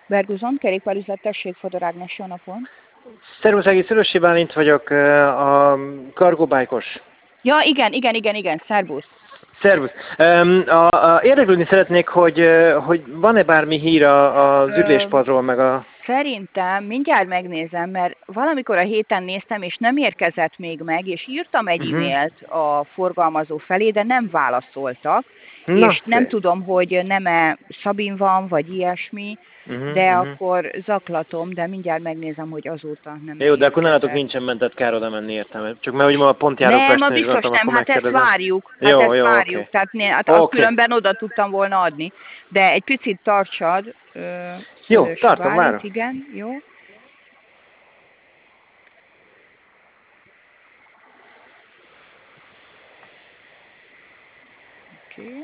Berguzon, kerékpárüzlet, tessék, Fodor Ágnes, jó napon. Szervusz, Ági, Szörösi Bálint vagyok, a kargóbájkos. Ja, igen, szervusz. Szervusz. Érdeklődni szeretnék, hogy van-e bármi hír az Ö, üléspadról, meg a... Szerintem mindjárt megnézem, mert valamikor a héten néztem, és nem érkezett még meg, és írtam egy Uh-huh. e-mailt a forgalmazó felé, de nem válaszoltak, Na, és nem szép. tudom, hogy nem-e Szabin van, vagy ilyesmi, Uh-huh, de uh-huh. akkor zaklatom, de mindjárt megnézem, hogy azóta nem Jó, de akkor nálatok érkezett. nincsen mentett kár oda menni, értem. Csak mert hogy ma pont járok Nem, ma Pesten, és biztos gondoltam, nem, akkor hát ezt megkérdezem. várjuk, Jó, jó, oké. Tehát hát azt Oké. különben oda tudtam volna adni, de egy picit tartsad, Jó, Szőlősi tartom, Bálint, várom. igen, jó. Oké.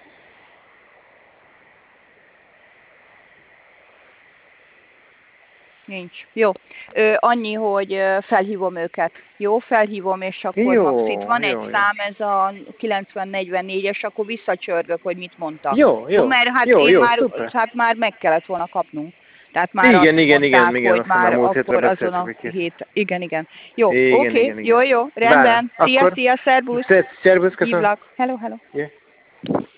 Nincs. Jó. Annyi, hogy felhívom őket. Jó, felhívom, és akkor max itt Jó, van egy jó, jó. szám, ez a 9044-es, akkor visszacsörgök, hogy mit mondtak. Jó, Jó, jó, mert hát jó, én jó, már, szuper. hát már meg kellett volna kapnunk. Tehát már azt Igen, mondták, igen, hogy azt hiszem, már már múlt hétre akkor azon beszéltük a egy két. hét. Igen. Jó, Igen, oké, igen, igen. jó, Várom. rendben. Akkor, Szia, szervusz. szervusz, köszönöm. Hívlak. Hello. Yeah.